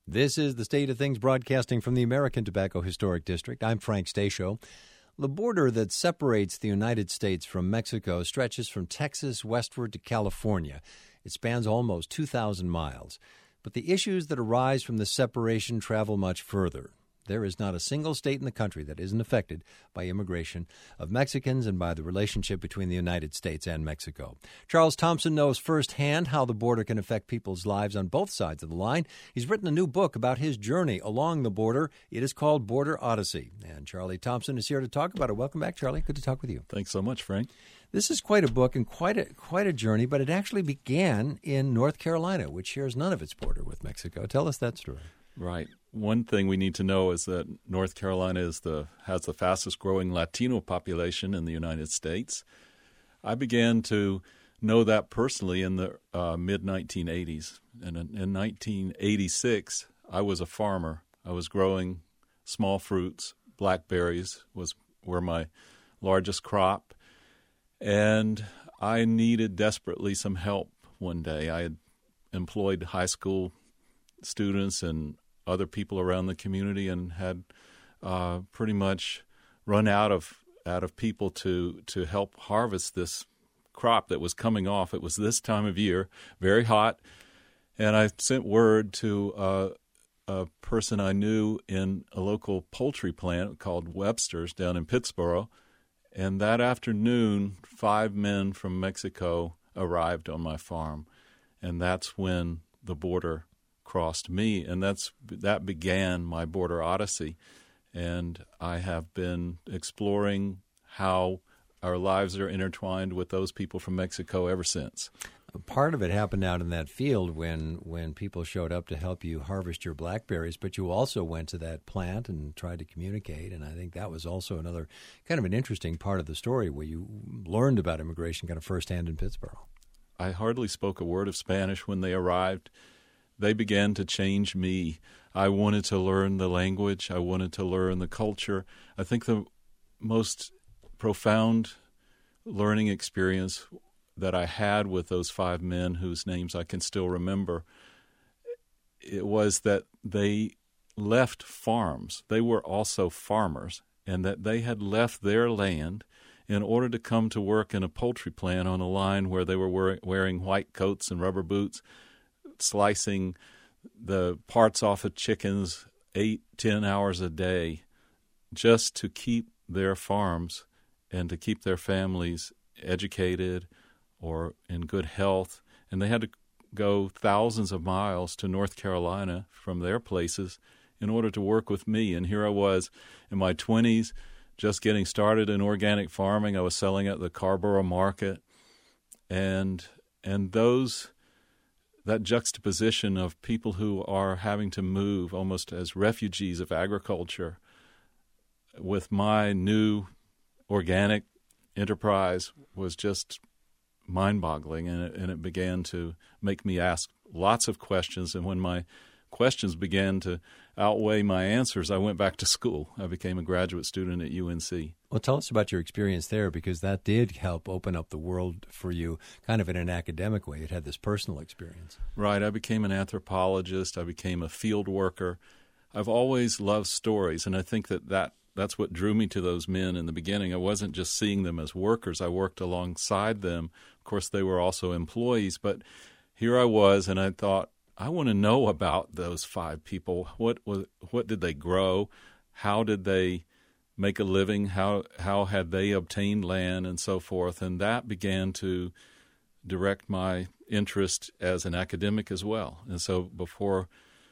This is the State of Things broadcasting from the American Tobacco Historic District. I'm Frank Stasio. The border that separates the United States from Mexico stretches from Texas westward to California. It spans almost 2,000 miles. But the issues that arise from the separation travel much further. There is not a single state in the country that isn't affected by immigration of Mexicans and by the relationship between the United States and Mexico. Charles Thompson knows firsthand how the border can affect people's lives on both sides of the line. He's written a new book about his journey along the border. It is called Border Odyssey. And Charlie Thompson is here to talk about it. Welcome back, Charlie. Good to talk with you. Thanks so much, Frank. This is quite a book and quite a journey, but it actually began in North Carolina, which shares none of its border with Mexico. Tell us that story. Right. One thing we need to know is that North Carolina has the fastest growing Latino population in the United States. I began to know that personally in the mid-1980s. And in 1986, I was a farmer. I was growing small fruits. Blackberries were my largest crop. And I needed desperately some help one day. I had employed high school students and other people around the community and had pretty much run out of people to help harvest this crop that was coming off. It was this time of year, very hot, and I sent word to a person I knew in a local poultry plant called Webster's down in Pittsburgh, and that afternoon 5 men from Mexico arrived on my farm, and that's when the border crossed me, and that began my border odyssey. And I have been exploring how our lives are intertwined with those people from Mexico ever since. Part of it happened out in that field when people showed up to help you harvest your blackberries, but you also went to that plant and tried to communicate, and I think that was also another kind of an interesting part of the story where you learned about immigration kind of firsthand in Pittsburgh. I hardly spoke a word of Spanish when they arrived. They began to change me. I wanted to learn the language. I wanted to learn the culture. I think the most profound learning experience that I had with those 5 men whose names I can still remember, it was that they left farms. They were also farmers, and that they had left their land in order to come to work in a poultry plant on a line where they were wearing white coats and rubber boots, slicing the parts off of chickens 8-10 hours a day just to keep their farms and to keep their families educated or in good health. And they had to go thousands of miles to North Carolina from their places in order to work with me. And here I was in my 20s, just getting started in organic farming. I was selling at the Carborough Market. And that juxtaposition of people who are having to move almost as refugees of agriculture with my new organic enterprise was just mind-boggling, and it began to make me ask lots of questions. And when my questions began to outweigh my answers, I went back to school. I became a graduate student at UNC. Well, tell us about your experience there, because that did help open up the world for you kind of in an academic way. It had this personal experience. Right. I became an anthropologist. I became a field worker. I've always loved stories, and I think that's what drew me to those men in the beginning. I wasn't just seeing them as workers. I worked alongside them. Of course, they were also employees, but here I was, and I thought, I want to know about those 5 people. What did they grow? How did they make a living? How had they obtained land and so forth? And that began to direct my interest as an academic as well. And so before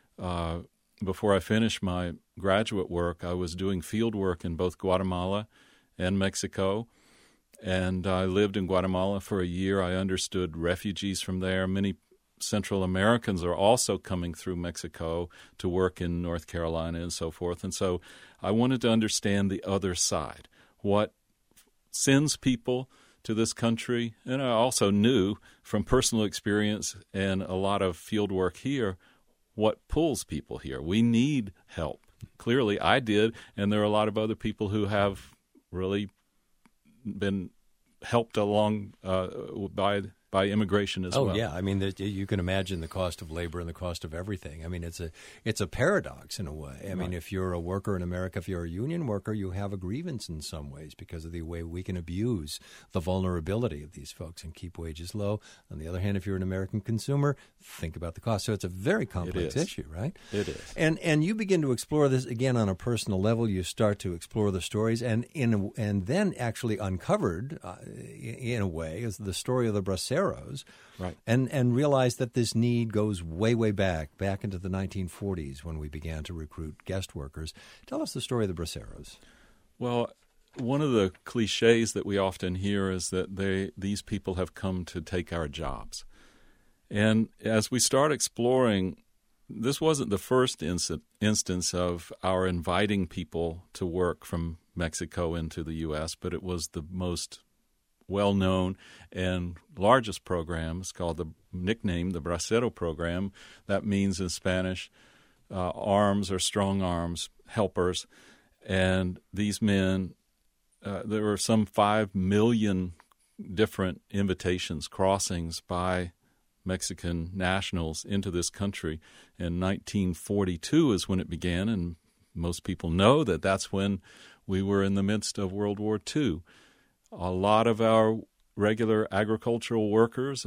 I finished my graduate work, I was doing field work in both Guatemala and Mexico. And I lived in Guatemala for a year. I understood refugees from there. Many Central Americans are also coming through Mexico to work in North Carolina and so forth. And so I wanted to understand the other side, what sends people to this country. And I also knew from personal experience and a lot of field work here what pulls people here. We need help. Clearly I did, and there are a lot of other people who have really been helped along by by immigration as well. Oh, yeah. I mean, you can imagine the cost of labor and the cost of everything. I mean, it's a paradox in a way. I mean, if you're a worker in America, if you're a union worker, you have a grievance in some ways because of the way we can abuse the vulnerability of these folks and keep wages low. On the other hand, if you're an American consumer, think about the cost. So it's a very complex issue, right? It is. And you begin to explore this, again, on a personal level. You start to explore the stories and then actually uncovered, in a way, is the story of the Braceros. Right. And realize that this need goes way, way back into the 1940s when we began to recruit guest workers. Tell us the story of the Braceros. Well, one of the cliches that we often hear is that these people have come to take our jobs. And as we start exploring, this wasn't the first instance of our inviting people to work from Mexico into the U.S., but it was the most well-known and largest program. It's called the Bracero program. That means in Spanish, arms or strong arms, helpers. And these men, there were some 5 million different invitations, crossings by Mexican nationals into this country. In 1942 is when it began, and most people know that that's when we were in the midst of World War II. A lot of our regular agricultural workers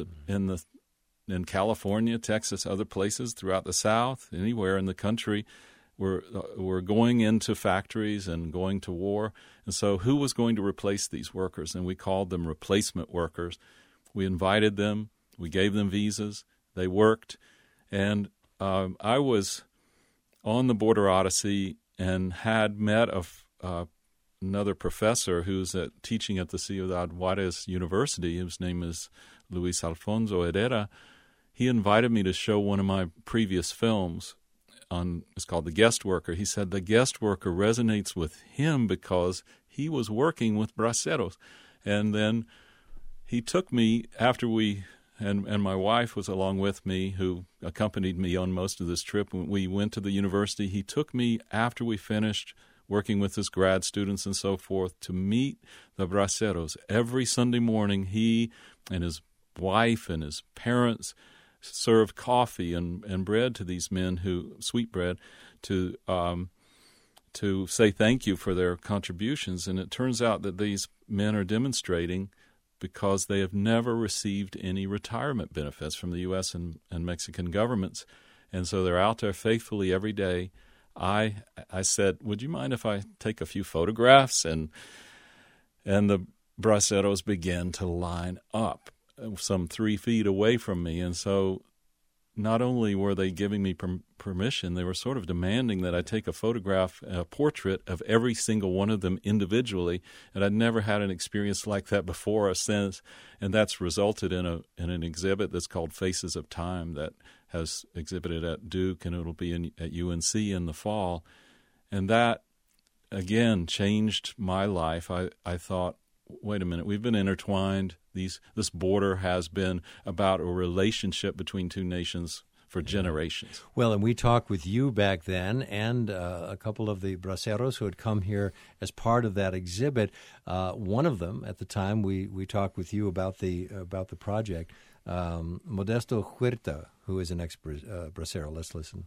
in California, Texas, other places throughout the South, anywhere in the country, were going into factories and going to war. And so who was going to replace these workers? And we called them replacement workers. We invited them. We gave them visas. They worked. And I was on the Border Odyssey and had met another professor who's teaching at the Ciudad Juarez University. His name is Luis Alfonso Herrera. He invited me to show one of my previous films. It's called The Guest Worker. He said the guest worker resonates with him because he was working with braceros. And then he took me after and my wife was along with me, who accompanied me on most of this trip. When we went to the university, he took me after we finished working with his grad students and so forth to meet the braceros. Every Sunday morning, he and his wife and his parents served coffee and bread to these men, sweet bread, to say thank you for their contributions. And it turns out that these men are demonstrating because they have never received any retirement benefits from the U.S. and Mexican governments. And so they're out there faithfully every day. I said, would you mind if I take a few photographs? And the braceros began to line up some 3 feet away from me. And so not only were they giving me permission, they were sort of demanding that I take a portrait of every single one of them individually. And I'd never had an experience like that before or since. And that's resulted in an exhibit that's called Faces of Time that has exhibited at Duke, and it'll be at UNC in the fall. And that, again, changed my life. I thought, wait a minute, we've been intertwined. This border has been about a relationship between two nations for generations. Well, and we talked with you back then and a couple of the braceros who had come here as part of that exhibit. One of them, at the time, we talked with you about the project, Modesto Huerta, who is an ex-bracero. Let's listen.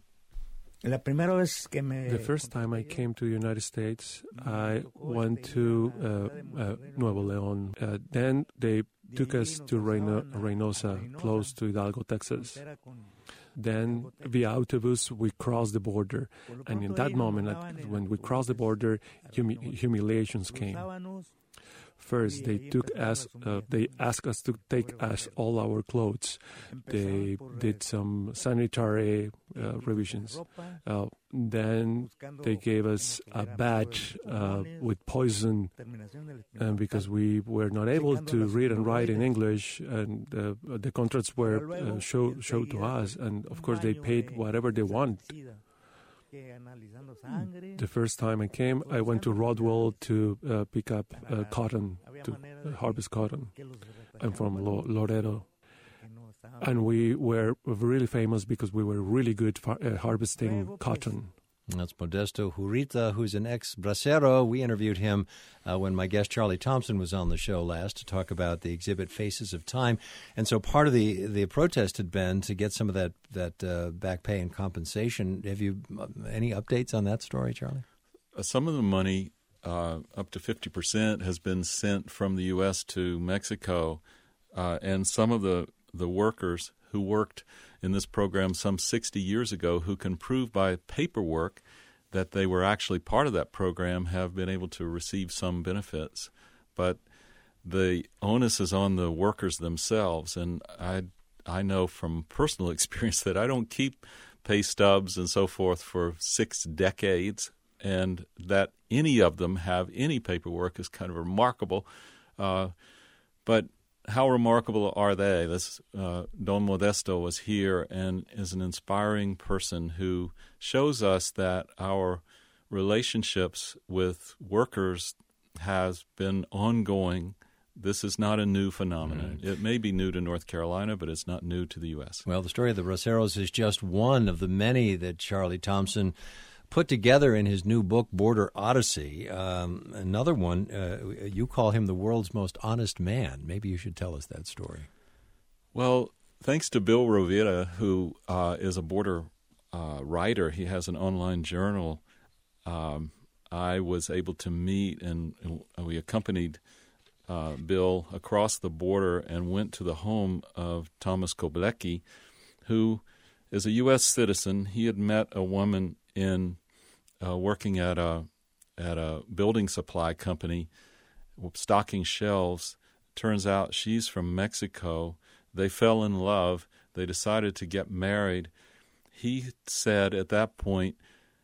The first time I came to the United States, I went to Nuevo León. Then they took us to Reynosa, close to Hidalgo, Texas. Then, via autobus, we crossed the border. And in that moment, when we crossed the border, humiliations came. First, they asked us to take us all our clothes. They did some sanitary revisions. Then they gave us a badge with poison because we were not able to read and write in English, and the contracts were showed to us, and of course they paid whatever they want. The first time I came, I went to Rodwell to pick up cotton, to harvest cotton. I'm from Loreto. And we were really famous because we were really good harvesting cotton. That's Modesto Zurita, who's an ex-bracero. We interviewed him when my guest Charlie Thompson was on the show last to talk about the exhibit Faces of Time. And so part of the protest had been to get some of that back pay and compensation. Have you any updates on that story, Charlie? Some of the money, up to 50%, has been sent from the U.S. to Mexico, and some of the workers who worked in this program some 60 years ago, who can prove by paperwork that they were actually part of that program, have been able to receive some benefits. But the onus is on the workers themselves, and I know from personal experience that I don't keep pay stubs and so forth for 6 decades, and that any of them have any paperwork is kind of remarkable. But how remarkable are they? Don Modesto was here and is an inspiring person who shows us that our relationships with workers has been ongoing. This is not a new phenomenon. It may be new to North Carolina, but it's not new to the U.S. Well, the story of the Braceros is just one of the many that Charlie Thompson put together in his new book, Border Odyssey. Another one, you call him the world's most honest man. Maybe you should tell us that story. Well, thanks to Bill Rovira, who is a border writer. He has an online journal. I was able to meet, and we accompanied Bill across the border and went to the home of Thomas Koblecki, who is a U.S. citizen. He had met a woman in working at a building supply company, stocking shelves. Turns out she's from Mexico. They fell in love. They decided to get married. He said at that point,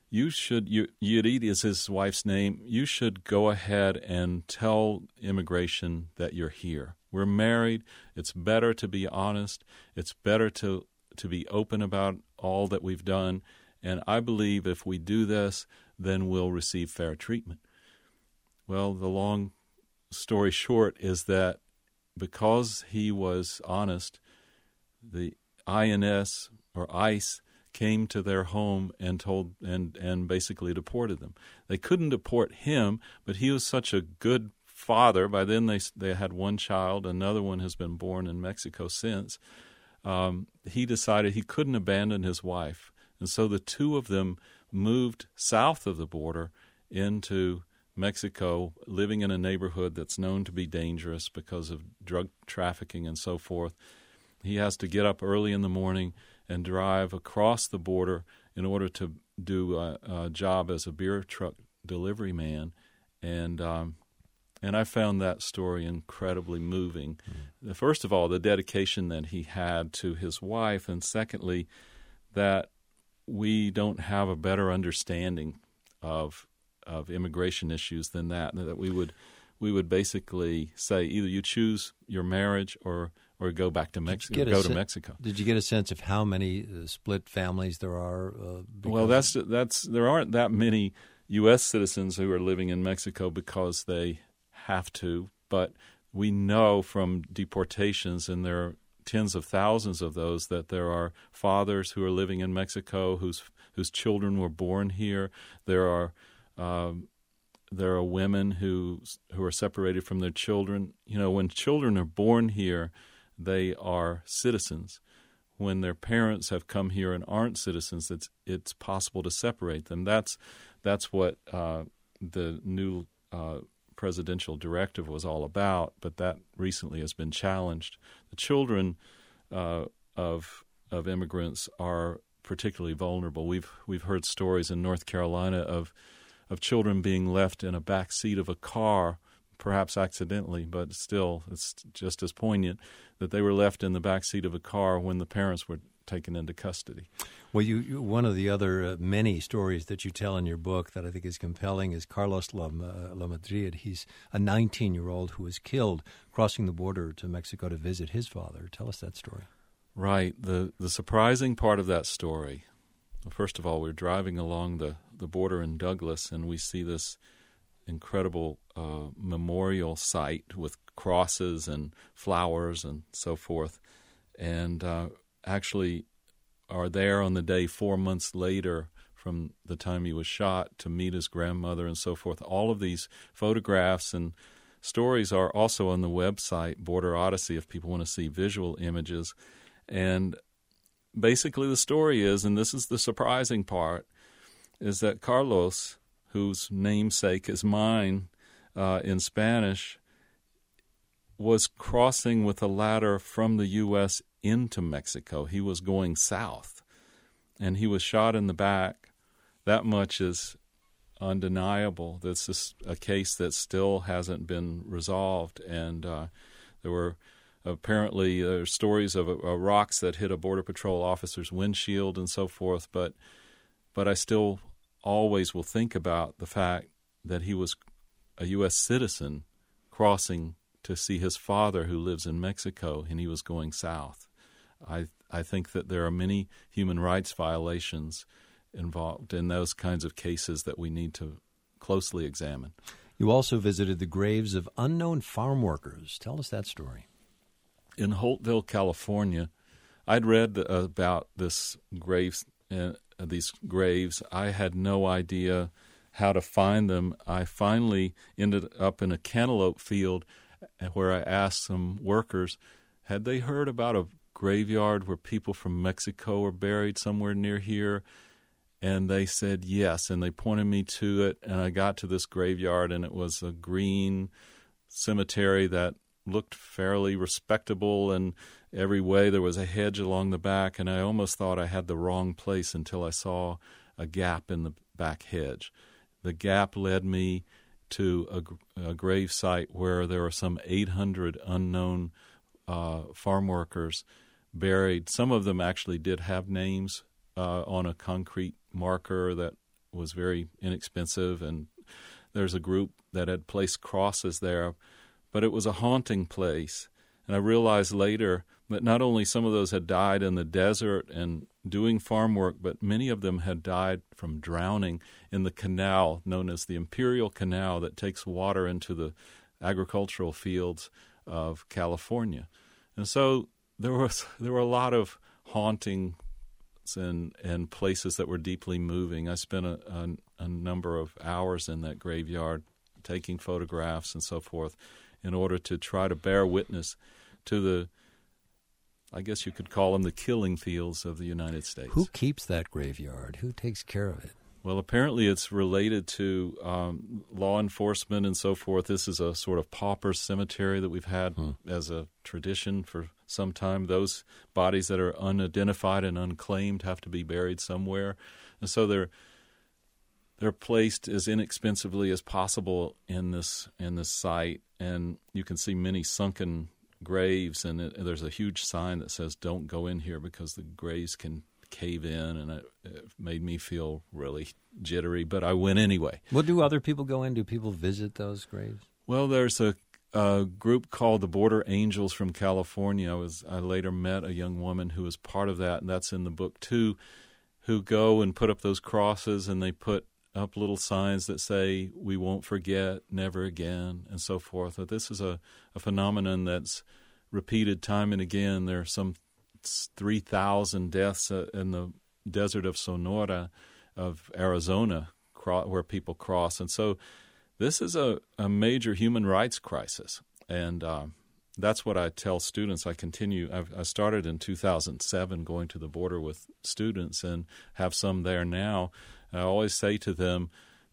Yurit is his wife's name, you should go ahead and tell immigration that you're here. We're married. It's better to be honest. It's better to be open about all that we've done. And I believe if we do this, then we'll receive fair treatment. Well, the long story short is that because he was honest, the INS or ICE came to their home and basically deported them. They couldn't deport him, but he was such a good father. By then they had one child. Another one has been born in Mexico since. He decided he couldn't abandon his wife. And so the two of them moved south of the border into Mexico, living in a neighborhood that's known to be dangerous because of drug trafficking and so forth. He has to get up early in the morning and drive across the border in order to do a job as a beer truck delivery man. And I found that story incredibly moving. First of all, the dedication that he had to his wife, and secondly, that we don't have a better understanding of immigration issues than that we would basically say either you choose your marriage or go back to Mexico. To Mexico. Did you get a sense of how many split families there are? Well, there aren't that many U.S. citizens who are living in Mexico because they have to, but we know from deportations, and there are tens of thousands of those, that there are fathers who are living in Mexico whose children were born here. There are women who are separated from their children. You know, when children are born here, they are citizens. When their parents have come here and aren't citizens, it's possible to separate them. That's what the new presidential directive was all about, but that recently has been challenged. The children of immigrants are particularly vulnerable. We've heard stories in North Carolina of children being left in a back seat of a car, perhaps accidentally, but still it's just as poignant that they were left in the back seat of a car when the parents were taken into custody. Well, one of the other many stories that you tell in your book that I think is compelling is Carlos Lamadrid. He's a 19-year-old who was killed crossing the border to Mexico to visit his father. Tell us that story. Right. The surprising part of that story, first of all, we're driving along the border in Douglas, and we see this incredible memorial site with crosses and flowers and so forth, and actually are there on the day 4 months later from the time he was shot to meet his grandmother and so forth. All of these photographs and stories are also on the website, Border Odyssey, if people want to see visual images. And basically the story is, and this is the surprising part, is that Carlos, whose namesake is mine in Spanish, was crossing with a ladder from the U.S. into Mexico. He was going south, and he was shot in the back. That much is undeniable. This is a case that still hasn't been resolved, and there were apparently stories of rocks that hit a Border Patrol officer's windshield and so forth, but I still always will think about the fact that he was a U.S. citizen crossing to see his father who lives in Mexico, and he was going south. I think that there are many human rights violations involved in those kinds of cases that we need to closely examine. You also visited the graves of unknown farm workers. Tell us that story. In Holtville, California, I'd read about these graves. I had no idea how to find them. I finally ended up in a cantaloupe field where I asked some workers, had they heard about a graveyard where people from Mexico were buried somewhere near here? And they said yes, and they pointed me to it, and I got to this graveyard, and it was a green cemetery that looked fairly respectable in every way. There was a hedge along the back, and I almost thought I had the wrong place until I saw a gap in the back hedge. The gap led me to a grave site where there were some 800 unknown farm workers buried. Some of them actually did have names on a concrete marker that was very inexpensive, and there's a group that had placed crosses there, but it was a haunting place. And I realized later that not only some of those had died in the desert and doing farm work, but many of them had died from drowning in the canal known as the Imperial Canal that takes water into the agricultural fields of California. And so there were a lot of hauntings and places that were deeply moving. I spent a number of hours in that graveyard taking photographs and so forth in order to try to bear witness to the, I guess you could call them the killing fields of the United States. Who keeps that graveyard? Who takes care of it? Well, apparently it's related to law enforcement and so forth. This is a sort of pauper cemetery that we've had as a tradition for some time. Those bodies that are unidentified and unclaimed have to be buried somewhere. And so they're placed as inexpensively as possible in this site. And you can see many sunken graves, and there's a huge sign that says, "Don't go in here," because the graves can cave in, and it made me feel really jittery, but I went anyway. Well, do other people go in? Do people visit those graves? Well, there's a group called the Border Angels from California. I later met a young woman who was part of that, and that's in the book too, who go and put up those crosses, and they put up little signs that say, "We won't forget, never again," and so forth. But this is a phenomenon that's repeated time and again. There are some 3,000 deaths in the desert of Sonora, of Arizona, where people cross. And so this is a major human rights crisis. And that's what I tell students. I started in 2007 going to the border with students and have some there now. I always say to them,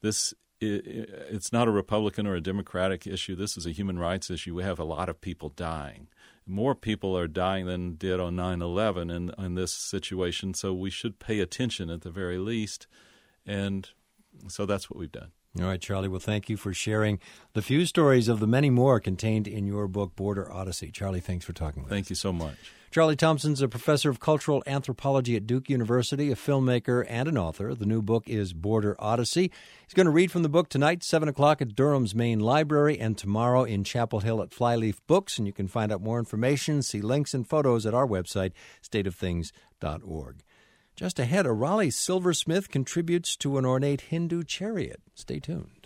it's not a Republican or a Democratic issue. This is a human rights issue. We have a lot of people dying. More people are dying than did on 9/11 in this situation, so we should pay attention at the very least. And so that's what we've done. All right, Charlie. Well, thank you for sharing the few stories of the many more contained in your book, Border Odyssey. Charlie, thanks for talking with us. Thank you so much. Charlie Thompson's a professor of cultural anthropology at Duke University, a filmmaker and an author. The new book is Border Odyssey. He's going to read from the book tonight, 7 o'clock at Durham's Main Library, and tomorrow in Chapel Hill at Flyleaf Books. And you can find out more information, see links and photos at our website, stateofthings.org. Just ahead, a Raleigh silversmith contributes to an ornate Hindu chariot. Stay tuned.